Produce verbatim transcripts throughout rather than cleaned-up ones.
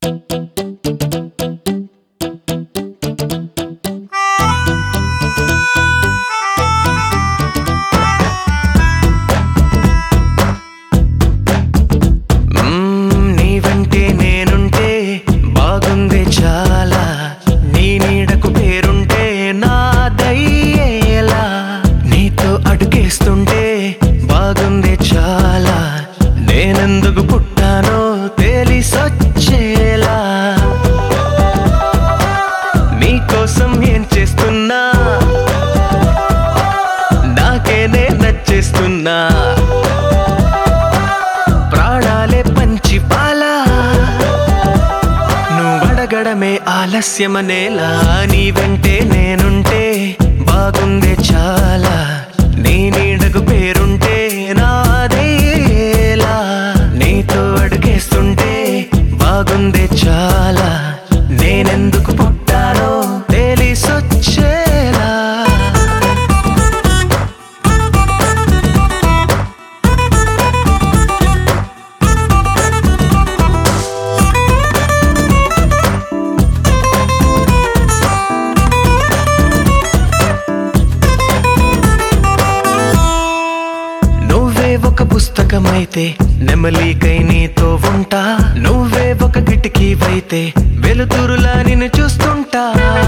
నేనెందుకు పుట్టానో తెలిసొచ్చేలా నీకోసం ఏం చేస్తున్నా నాకేనే నచ్చేస్తున్నా ప్రాణాలే పంచి పాలా నువ్వడగడమే ఆలస్యమనేలా నీ వెంటే నేనుంటే బాగుందే చాలా నీ నీడకు పేరుంటే నాదేలా నీతో అడుగేస్తుంటే బాగుందే చాలా నేనెందుకు పుట్టానో తెలిసొచ్చేలా ఒక పుస్తకమైతే నెమలికై నీతో ఉంటా నువ్వే ఒక కిటికీవైతే వెలుతురులా నిన్ను చూస్తుంటా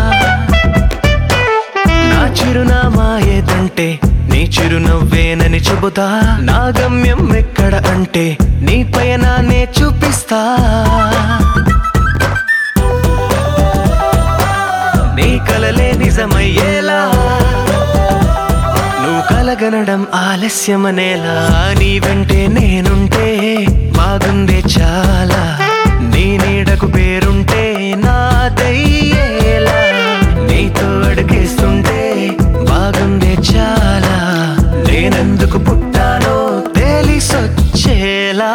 నా చిరునామా ఏదంటే నీ చిరునవ్వేనని చెబుతా నా గమ్యం ఎక్కడ అంటే నీ పయనాన్నే చూపిస్తా నీ కలలే నిజమయ్యేలా కలగనడం ఆలస్యమనేలా నీ వెంటే నేనుంటే బాగుందే చాలా నీ నీడకు పేరుంటే నాదయ్యేలా నీతో అడుగేస్తుంటే బాగుందే చాలా నేనెందుకు పుట్టానో తెలిసొచ్చేలా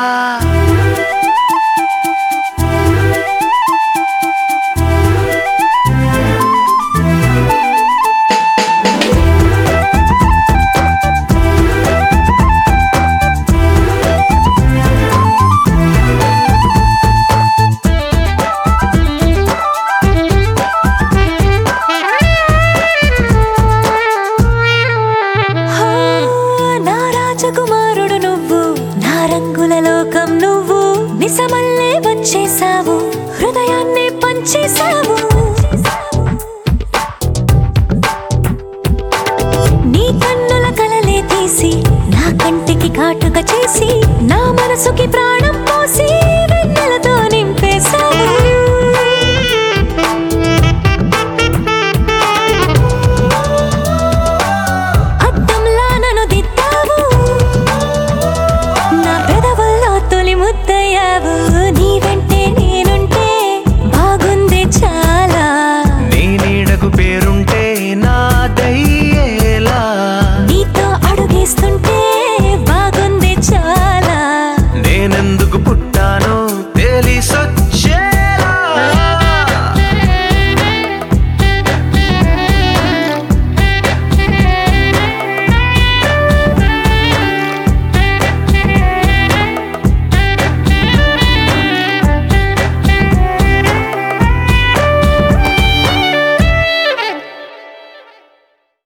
రాజకుమారుడు నువ్వు నా రంగుల లోకం నువ్వు నిజమల్లే వచ్చేసావు హృదయాన్ని పంచేసావు నీ కన్నుల కలలే తీసి నా కంటికి కాటుక చేసి నా మనసుకి ప్రా